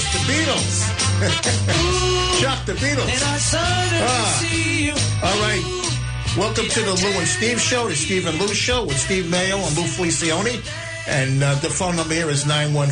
the Beatles. Chuck, the Beatles. All right. Welcome to the Lou and Steve Show, the Steve and Lou Show with Steve Mayo and Lou Felicione. And the phone number here is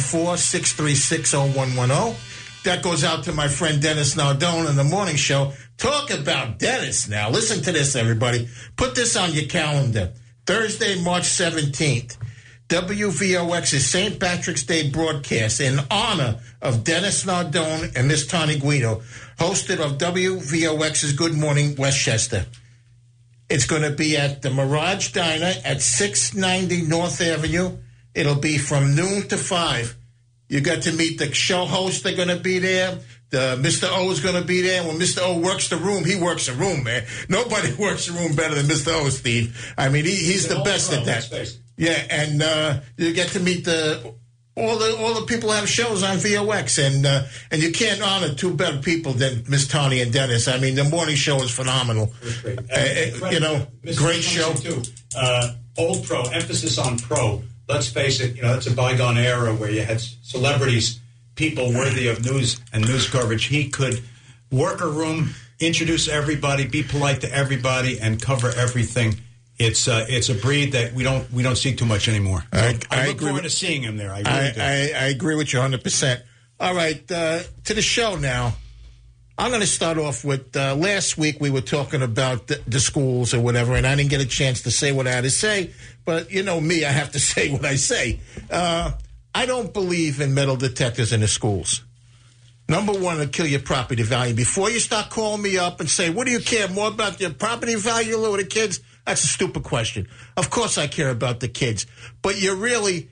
914-636-0110. That goes out to my friend Dennis Nardone in the morning show. Talk about Dennis now. Listen to this, everybody. Put this on your calendar. Thursday, March 17th. WVOX's St. Patrick's Day broadcast in honor of Dennis Nardone and Miss Tani Guido, hosted of WVOX's Good Morning Westchester. It's going to be at the Mirage Diner at 690 North Avenue. It'll be from noon to 5. You got to meet the show hosts. They're going to be there. Mr. O is going to be there. When Mr. O works the room, he works the room, man. Nobody works the room better than Mr. O, Steve. I mean, he's the best at that. Yeah, and you get to meet all the people who have shows on VOX, and you can't honor two better people than Miss Tani and Dennis. I mean, the morning show is phenomenal. Great. Great show. Too. Old pro, emphasis on pro. Let's face it, that's a bygone era where you had celebrities, people worthy of news and news coverage. He could work a room, introduce everybody, be polite to everybody, and cover everything. It's a breed that we don't see too much anymore. So I look forward to seeing him there. I really do. I agree with you 100%. All right, to the show now. I'm going to start off with last week we were talking about the schools or whatever, and I didn't get a chance to say what I had to say. But you know me, I have to say what I say. I don't believe in metal detectors in the schools. Number one, it'll kill your property value. Before you start calling me up and say, what do you care more about your property value or the kids? That's a stupid question. Of course I care about the kids. But you're really,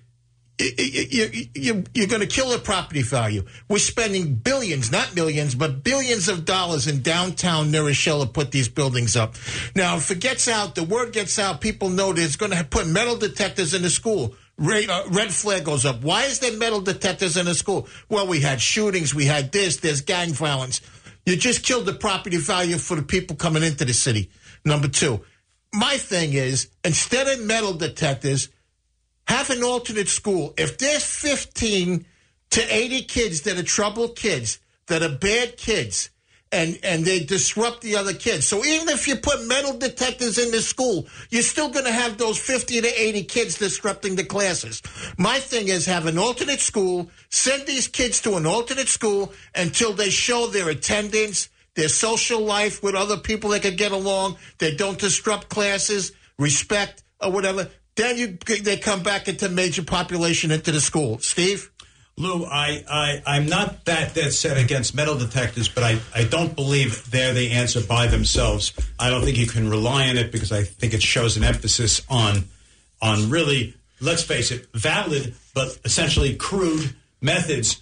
you're going to kill the property value. We're spending billions, not millions, but billions of dollars in downtown New Rochelle to put these buildings up. Now, if it gets out, the word gets out, people know that it's going to put metal detectors in the school. Red flag goes up. Why is there metal detectors in the school? Well, we had shootings, we had there's gang violence. You just killed the property value for the people coming into the city. Number two, my thing is, instead of metal detectors, have an alternate school. If there's 15 to 80 kids that are troubled kids, that are bad kids, and they disrupt the other kids. So even if you put metal detectors in the school, you're still going to have those 50 to 80 kids disrupting the classes. My thing is have an alternate school, send these kids to an alternate school until they show their attendance, their social life with other people that can get along, they don't disrupt classes, respect, or whatever. Then they come back into major population into the school. Steve? Lou, I'm not that dead set against metal detectors, but I don't believe they're the answer by themselves. I don't think you can rely on it because I think it shows an emphasis on really, let's face it, valid but essentially crude methods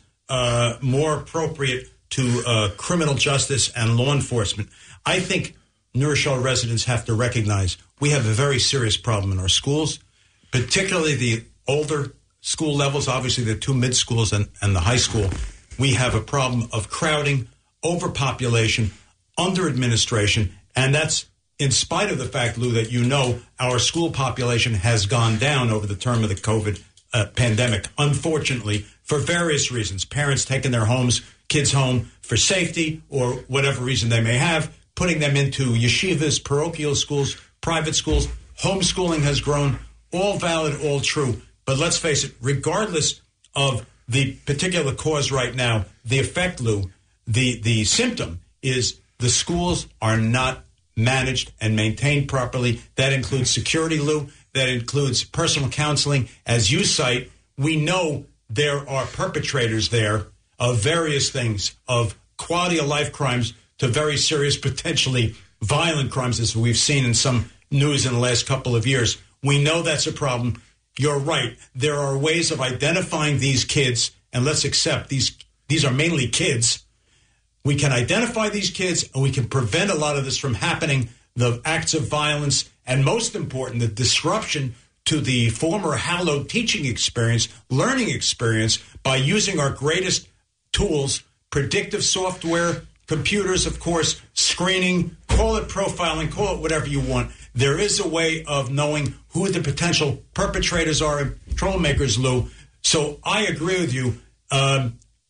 more appropriate to criminal justice and law enforcement. I think New Rochelle residents have to recognize we have a very serious problem in our schools, particularly the older school levels, obviously the two mid schools and the high school. We have a problem of crowding, overpopulation, under-administration, and that's in spite of the fact, Lou, that our school population has gone down over the term of the COVID pandemic, unfortunately, for various reasons. Parents taking their kids home for safety or whatever reason they may have, putting them into yeshivas, parochial schools, private schools. Homeschooling has grown, all valid, all true. But let's face it, regardless of the particular cause right now, the effect, Lou, the symptom is the schools are not managed and maintained properly. That includes security, Lou. That includes personal counseling. As you cite, we know there are perpetrators there of various things, of quality of life crimes to very serious, potentially violent crimes, as we've seen in some news in the last couple of years. We know that's a problem. You're right. There are ways of identifying these kids, and let's accept these are mainly kids. We can identify these kids, and we can prevent a lot of this from happening, the acts of violence, and most important, the disruption to the former hallowed teaching experience, learning experience, by using our greatest tools, predictive software, computers, of course, screening, call it profiling, call it whatever you want. There is a way of knowing who the potential perpetrators are and troublemakers, Lou. So I agree with you.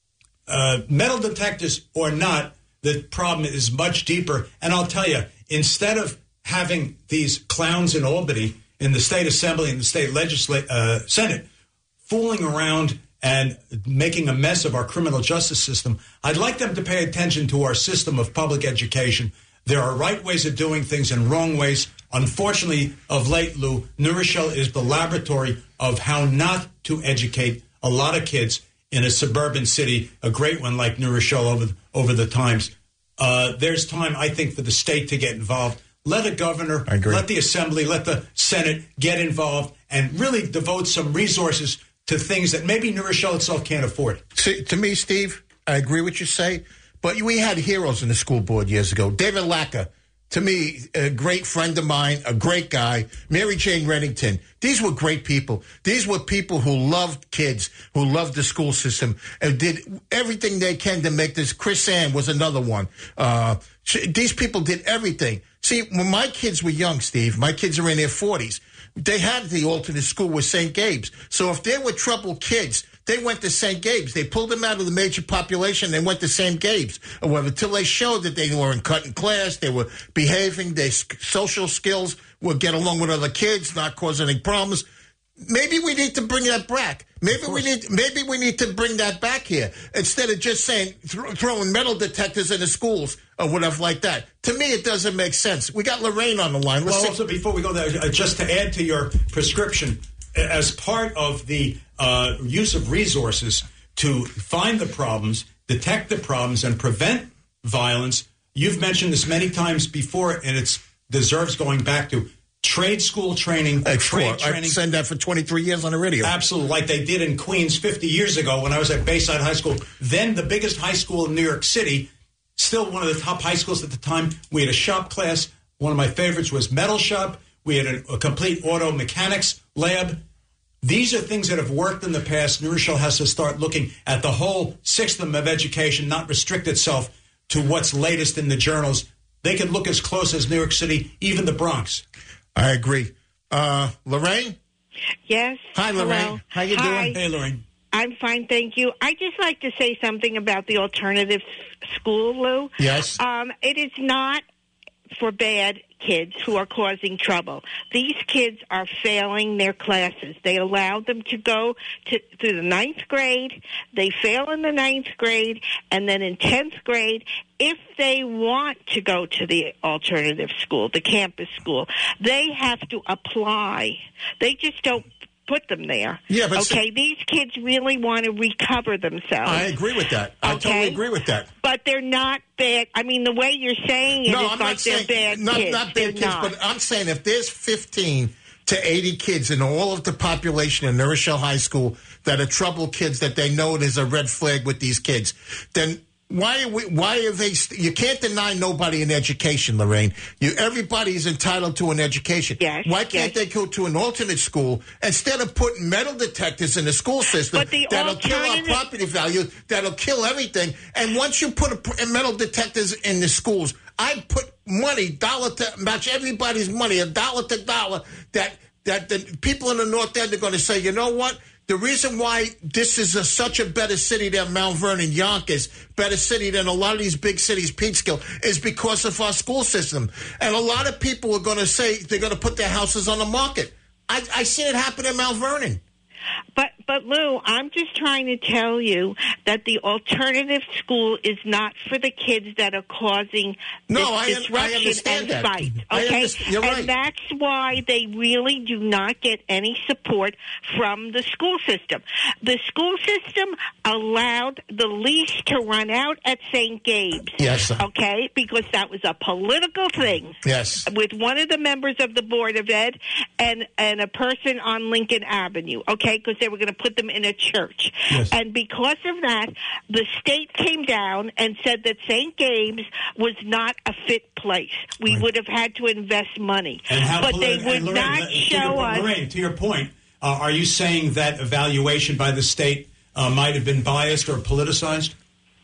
metal detectors or not, the problem is much deeper. And I'll tell you, instead of having these clowns in Albany, in the state assembly and the state Senate, fooling around and making a mess of our criminal justice system, I'd like them to pay attention to our system of public education. There are right ways of doing things and wrong ways. Unfortunately, of late, Lou, New Rochelle is the laboratory of how not to educate a lot of kids in a suburban city, a great one like New Rochelle over the times. There's time, I think, for the state to get involved. Let a governor, let the assembly, let the Senate get involved and really devote some resources to things that maybe New Rochelle itself can't afford. To me, Steve, I agree with what you say, but we had heroes in the school board years ago. David Lacker, to me, a great friend of mine, a great guy. Mary Jane Reddington. These were great people. These were people who loved kids, who loved the school system, and did everything they can to make this. Chris Ann was another one. These people did everything. See, when my kids were young, Steve, my kids are in their 40s, they had the alternate school with St. Gabe's. So if there were troubled kids, they went to St. Gabe's. They pulled them out of the major population. They went to St. Gabe's, or whatever, until they showed that they weren't cutting class, they were behaving, their social skills would get along with other kids, not cause any problems. Maybe we need to bring that back. Maybe we need to bring that back here instead of just saying throwing metal detectors in the schools or whatever like that. To me, it doesn't make sense. We got Lorraine on the line. Also, before we go there, just to add to your prescription, as part of the use of resources to find the problems, detect the problems, and prevent violence, you've mentioned this many times before, and it deserves going back to trade school training. Trade training. I send that for 23 years on the radio. Absolutely, like they did in Queens 50 years ago when I was at Bayside High School, then the biggest high school in New York City, still one of the top high schools at the time. We had a shop class. One of my favorites was metal shop. We had a complete auto mechanics lab. These are things that have worked in the past. New Rochelle has to start looking at the whole system of education, not restrict itself to what's latest in the journals. They can look as close as New York City, even the Bronx. I agree. Lorraine? Yes. Hi, Lorraine. Hello. How you doing? Hey, Lorraine. I'm fine, thank you. I just like to say something about the alternative school, Lou. Yes. It is not for bad kids who are causing trouble. These kids are failing their classes. They allowed them to go through the 9th grade. They fail in the 9th grade, and then in 10th grade, if they want to go to the alternative school, the campus school, they have to apply. They just don't put them there. Yeah, but these kids really want to recover themselves. I agree with that. I totally agree with that. But they're not bad. I mean, the way you're saying it is like they're bad kids. Not bad kids, but I'm saying if there's 15 to 80 kids in all of the population in New Rochelle High School that are troubled kids that they know there's a red flag with these kids, then why are they? You can't deny nobody an education, Lorraine. Everybody's entitled to an education. Yes, why can't they go to an alternate school instead of putting metal detectors in the school system that'll kill our property value, that'll kill everything? And once you put metal detectors in the schools, I put money, dollar to match everybody's money, $1 to dollar, that the people in the North End are going to say, you know what? The reason why this is such a better city than Mount Vernon, Yonkers, better city than a lot of these big cities, Peekskill, is because of our school system. And a lot of people are going to say they're going to put their houses on the market. I seen it happen in Mount Vernon. But Lou, I'm just trying to tell you that the alternative school is not for the kids that are causing disruption and fight. Okay, You're right. And that's why they really do not get any support from the school system. The school system allowed the leash to run out at St. Gabe's. Yes. Okay, because that was a political thing. Yes. With one of the members of the Board of Ed and a person on Lincoln Avenue. Okay, because they were going to put them in a church. Yes. And because of that, the state came down and said that St. Gabe's was not a fit place. We would have had to invest money. But they would not show us. Lorraine, to your point, are you saying that evaluation by the state might have been biased or politicized?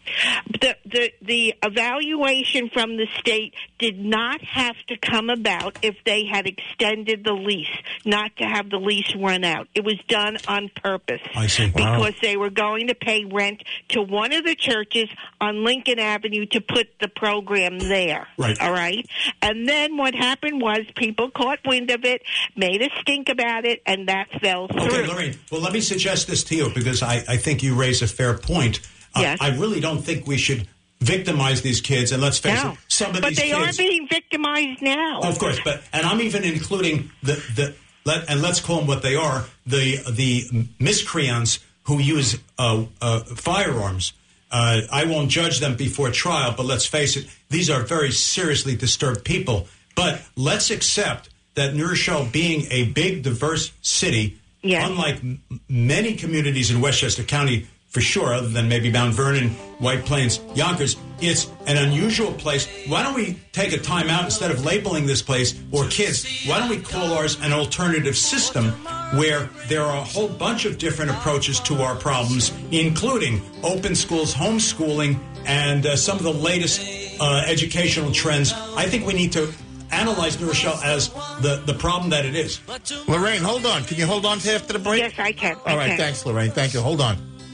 The evaluation from the state did not have to come about if they had extended the lease, not to have the lease run out. It was done on purpose. I see. Wow. Because they were going to pay rent to one of the churches on Lincoln Avenue to put the program there. Right. All right? And then what happened was people caught wind of it, made a stink about it, and that fell through. Okay, Lorraine, well, let me suggest this to you because I think you raise a fair point. Yes. I really don't think we should victimize these kids, and let's face it, some of but these they kids are being victimized now. Of course, and I'm even including let's call them what they are, the miscreants who use firearms. I won't judge them before trial, but let's face it, these are very seriously disturbed people. But let's accept that New Rochelle, being a big, diverse city, unlike many communities in Westchester County, for sure, other than maybe Mount Vernon, White Plains, Yonkers, it's an unusual place. Why don't we take a time out instead of labeling this place or kids? Why don't we call ours an alternative system where there are a whole bunch of different approaches to our problems, including open schools, homeschooling, and some of the latest educational trends. I think we need to analyze New Rochelle as the problem that it is. Lorraine, hold on. Can you hold on to after the break? Yes, I can. All right, thanks, Lorraine. Thank you. Hold on.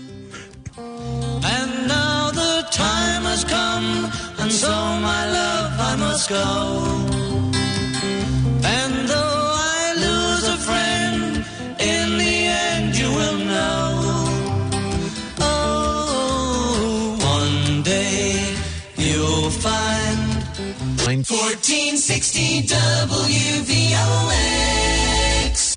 And now the time has come, and so my love I must go. And though I lose a friend, in the end you will know. Oh, one day you'll find 1460 WVOX.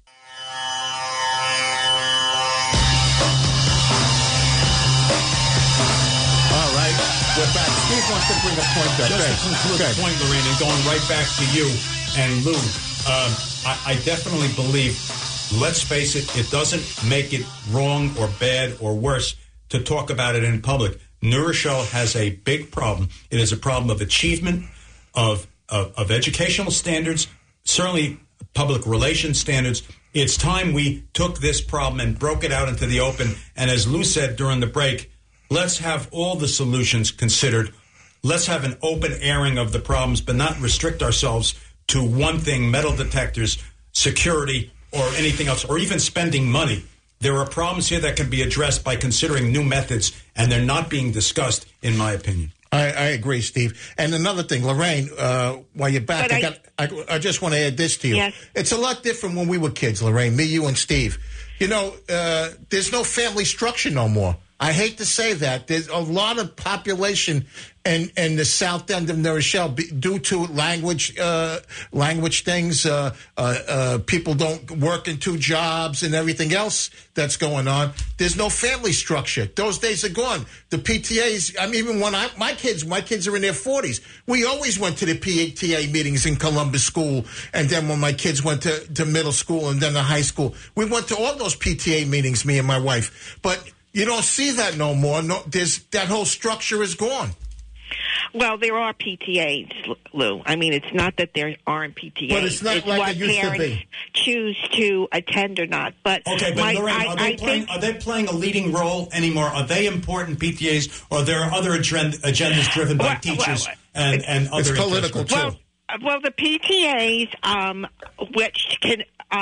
We're back. Steve wants to bring a point back. Just to conclude the point, Lorraine, and going right back to you and Lou, I definitely believe, let's face it, it doesn't make it wrong or bad or worse to talk about it in public. New Rochelle has a big problem. It is a problem of achievement, of educational standards, certainly public relations standards. It's time we took this problem and broke it out into the open. And as Lou said during the break, let's have all the solutions considered. Let's have an open airing of the problems, but not restrict ourselves to one thing, metal detectors, security, or anything else, or even spending money. There are problems here that can be addressed by considering new methods, and they're not being discussed, in my opinion. I agree, Steve. And another thing, Lorraine, while you're back, I just want to add this to you. Yes. It's a lot different when we were kids, Lorraine, me, you, and Steve. You know, there's no family structure no more. I hate to say that. There's a lot of population in the south end of New Rochelle due to language things. People don't work in two jobs and everything else that's going on. There's no family structure. Those days are gone. The PTAs, I mean, even when my kids are in their 40s. We always went to the PTA meetings in Columbus School. And then when my kids went to middle school and then to high school, we went to all those PTA meetings, me and my wife. But you don't see that no more. No, that whole structure is gone. Well, there are PTAs, Lou. I mean, it's not that there aren't PTAs. But it's not like what it used to be. parents choose to attend or not. But okay, but Lorraine, are they playing a leading role anymore? Are they important PTAs, or are there other agendas driven by teachers and other it's political too? Well, the PTAs, which can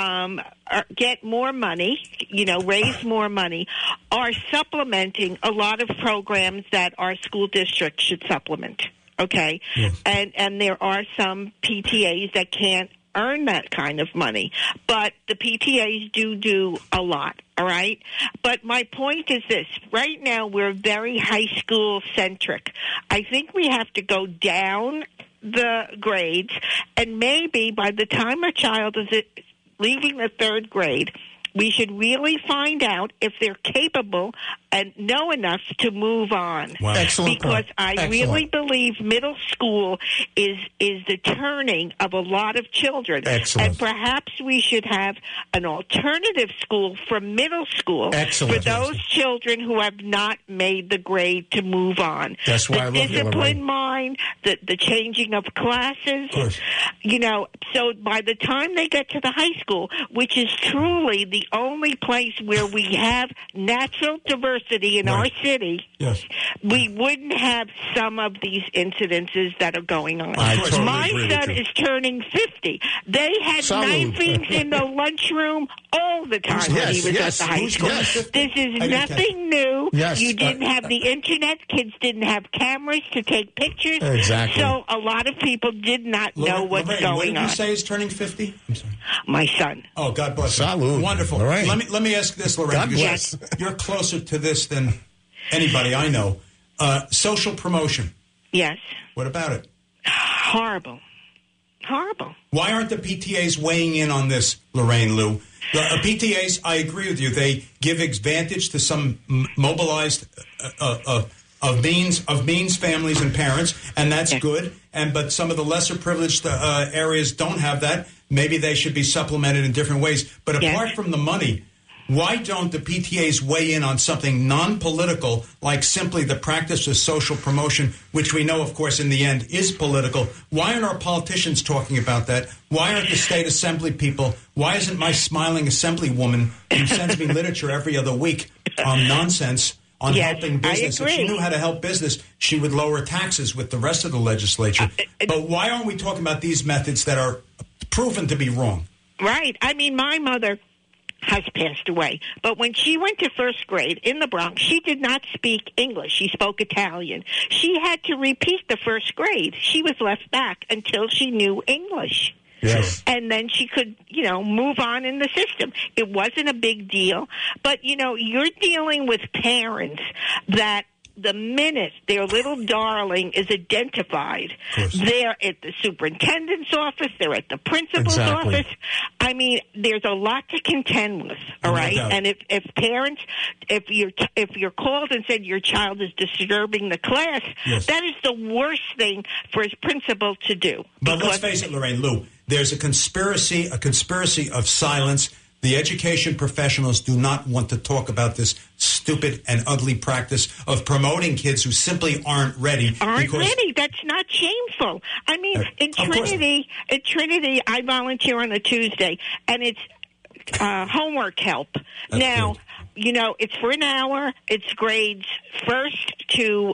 get more money, raise more money, are supplementing a lot of programs that our school districts should supplement. Okay, yes. And there are some PTAs that can't earn that kind of money, but the PTAs do a lot. All right, but my point is this: right now we're very high school centric. I think we have to go down the grades, and maybe by the time a child is leaving the third grade, we should really find out if they're capable and know enough to move on. Wow. Excellent. Because I really believe middle school is the turning of a lot of children. Excellent. And perhaps we should have an alternative school for middle school Excellent. for those children who have not made the grade to move on. That's why I the love you, discipline Lorraine. mind, the changing of classes. Of course. So by the time they get to the high school, which is truly the the only place where we have natural diversity in our city, Yes. we wouldn't have some of these incidences that are going on. I totally My agree with son you. is turning 50. They had Salud. knifings in the lunchroom all the time when he was yes. at the high Who's school. yes. This is didn't catch nothing new. Yes. You didn't have the internet. Kids didn't have cameras to take pictures. Exactly. So a lot of people did not know what's Lorraine, going what did on. you say is turning 50? I'm sorry. My son. Oh, God bless him. Salud. Wonderful. Lorraine. Let me ask this, Lorraine. God because bless. You're closer to this than anybody I know. Social promotion. Yes. What about it? Horrible. Horrible. Why aren't the PTAs weighing in on this, Lorraine Lou? The PTAs, I agree with you. They give advantage to some mobilized of means families and parents, and that's good. But some of the lesser privileged areas don't have that. Maybe they should be supplemented in different ways. But apart from the money, why don't the PTAs weigh in on something non-political, like simply the practice of social promotion, which we know, of course, in the end is political? Why aren't our politicians talking about that? Why aren't the state assembly people? Why isn't my smiling assemblywoman who sends me literature every other week on nonsense, on helping business? If she knew how to help business, she would lower taxes with the rest of the legislature. But why aren't we talking about these methods that are proven to be wrong? Right. I mean, my mother has passed away. But when she went to first grade in the Bronx, she did not speak English. She spoke Italian. She had to repeat the first grade. She was left back until she knew English. Yes. And then she could, move on in the system. It wasn't a big deal. But, you're dealing with parents that the minute their little darling is identified, they're at the superintendent's office, they're at the principal's office. I mean, there's a lot to contend with, all right? And if parents, if you're called and said your child is disturbing the class, that is the worst thing for his principal to do. But let's face it, Lorraine Lou, there's a conspiracy of silence. The education professionals do not want to talk about this stupid and ugly practice of promoting kids who simply aren't ready. That's not shameful. I mean, in Trinity, I volunteer on a Tuesday, and it's homework help. Now, it's for an hour. It's grades first to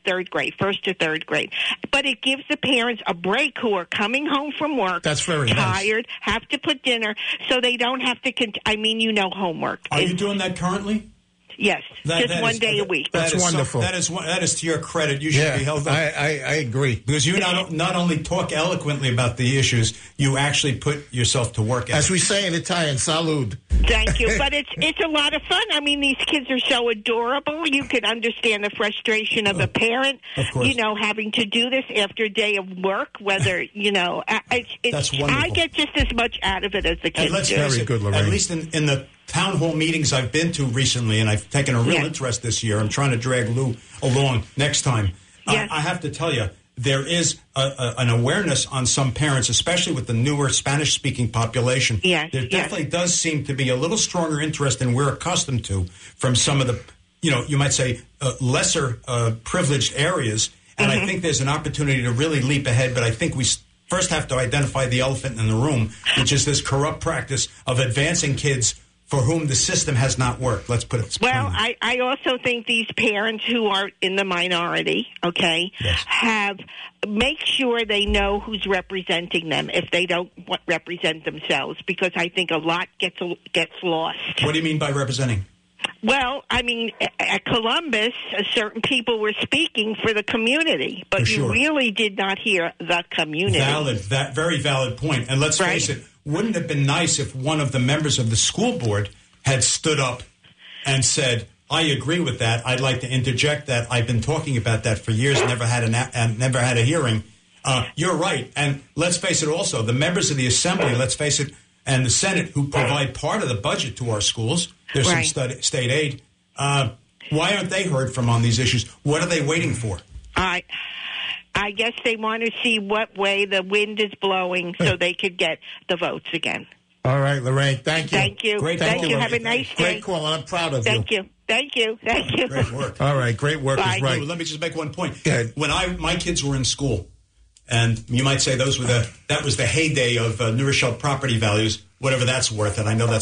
third grade. But it gives the parents a break who are coming home from work. That's very tired, nice. have to put dinner, so they don't have to. Homework. Are you doing that currently? Yes, just one day a week. That's wonderful. That is to your credit. You should be held up. I agree. Because you not only talk eloquently about the issues, you actually put yourself to work. As we say in Italian, salud. Thank you. But it's a lot of fun. I mean, these kids are so adorable. You can understand the frustration of a parent, having to do this after a day of work, whether, That's wonderful. I get just as much out of it as the kids do. Very good, Lorraine. At least in the town hall meetings I've been to recently, and I've taken a real interest this year. I'm trying to drag Lou along next time. Yes. I have to tell you, there is an awareness on some parents, especially with the newer Spanish-speaking population. Yes. There definitely does seem to be a little stronger interest than we're accustomed to from some of the, you might say, lesser privileged areas. And I think there's an opportunity to really leap ahead, but I think we first have to identify the elephant in the room, which is this corrupt practice of advancing kids for whom the system has not worked. Let's put it plainly. I also think these parents who are in the minority, make sure they know who's representing them if they don't represent themselves, because I think a lot gets lost. What do you mean by representing? Well, I mean, at Columbus, certain people were speaking for the community, but you really did not hear the community. Very valid point. And let's face it, wouldn't it have been nice if one of the members of the school board had stood up and said, I agree with that. I'd like to interject that. I've been talking about that for years, never had a hearing. You're right. And let's face it also, the members of the Assembly, let's face it, and the Senate, who provide part of the budget to our schools, there's some state aid. Why aren't they heard from on these issues? What are they waiting for? I guess they want to see what way the wind is blowing so they could get the votes again. All right, Lorraine, thank you. Thank you. Thank you. Have a nice day. Great call, and I'm proud of you. Thank you. Great work. All right, great work is right. Let me just make one point. Go ahead. When my kids were in school, and you might say that was the heyday of New Rochelle property values, whatever that's worth, and I know that's not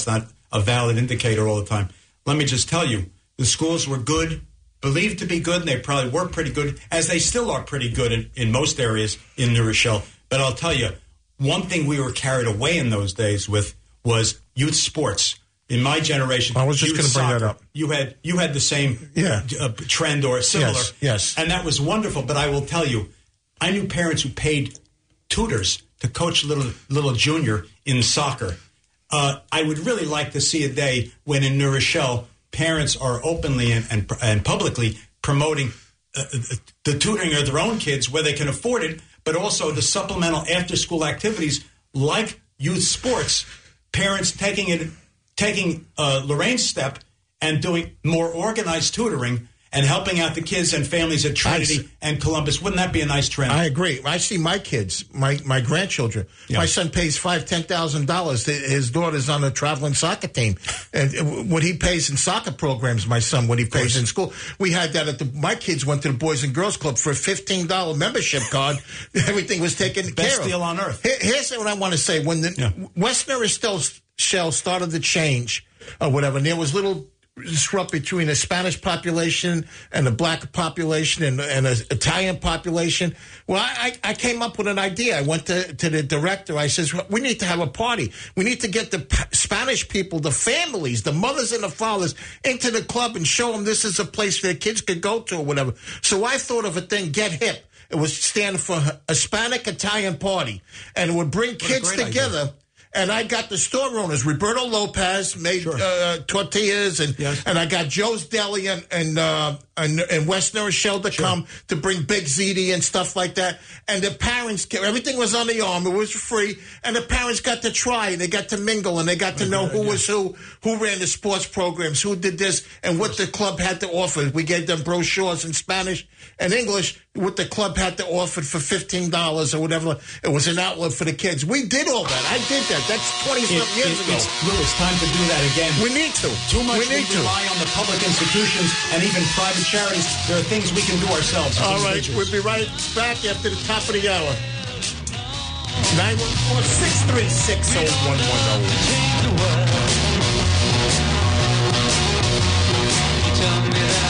a valid indicator all the time. Let me just tell you, the schools were good, believed to be good, and they probably were pretty good, as they still are pretty good in most areas in New Rochelle. But I'll tell you, one thing we were carried away in those days with was youth sports. In my generation, I was just going to bring that up. You had the same trend or similar. Yes. And that was wonderful. But I will tell you, I knew parents who paid tutors to coach little junior in soccer. I would really like to see a day when in New Rochelle, parents are openly and publicly promoting the tutoring of their own kids where they can afford it, but also the supplemental after-school activities like youth sports. Parents taking Lorraine's step and doing more organized tutoring and helping out the kids and families at Trinity and Columbus. Wouldn't that be a nice trend? I agree. I see my kids, my grandchildren. Yeah. My son pays $10,000. His daughter's on a traveling soccer team. And what he pays in soccer programs, my son, what he pays in school. We had that my kids went to the Boys and Girls Club for a $15 membership card. Everything was taken care of. Best deal on earth. Here's what I want to say. When the West New Rochelle started to change or whatever, and there was little disrupt between the Spanish population and the black population and the Italian population. Well, I came up with an idea. I went to the director. I says, we need to have a party. We need to get the Spanish people, the families, the mothers and the fathers into the club and show them this is a place their kids could go to or whatever. So I thought of a thing, Get Hip. It was stand for Hispanic Italian Party. And it would bring kids together. Idea. And I got the store owners. Roberto Lopez made tortillas, and I got Joe's Deli and West New Rochelle to come to bring Big Ziti and stuff like that. And the parents, everything was on the arm. It was free. And the parents got to try, and they got to mingle, and they got to know who was who ran the sports programs, who did this, and what the club had to offer. We gave them brochures in Spanish and English, what the club had to offer for $15 or whatever. It was an outlet for the kids. We did all that. I did that. That's 20-something years ago. It's time to do that again. We need to. Too much we rely on the public institutions and even private charities. There are things we can do ourselves. All right. We'll be right back after the top of the hour. 914-636-0110.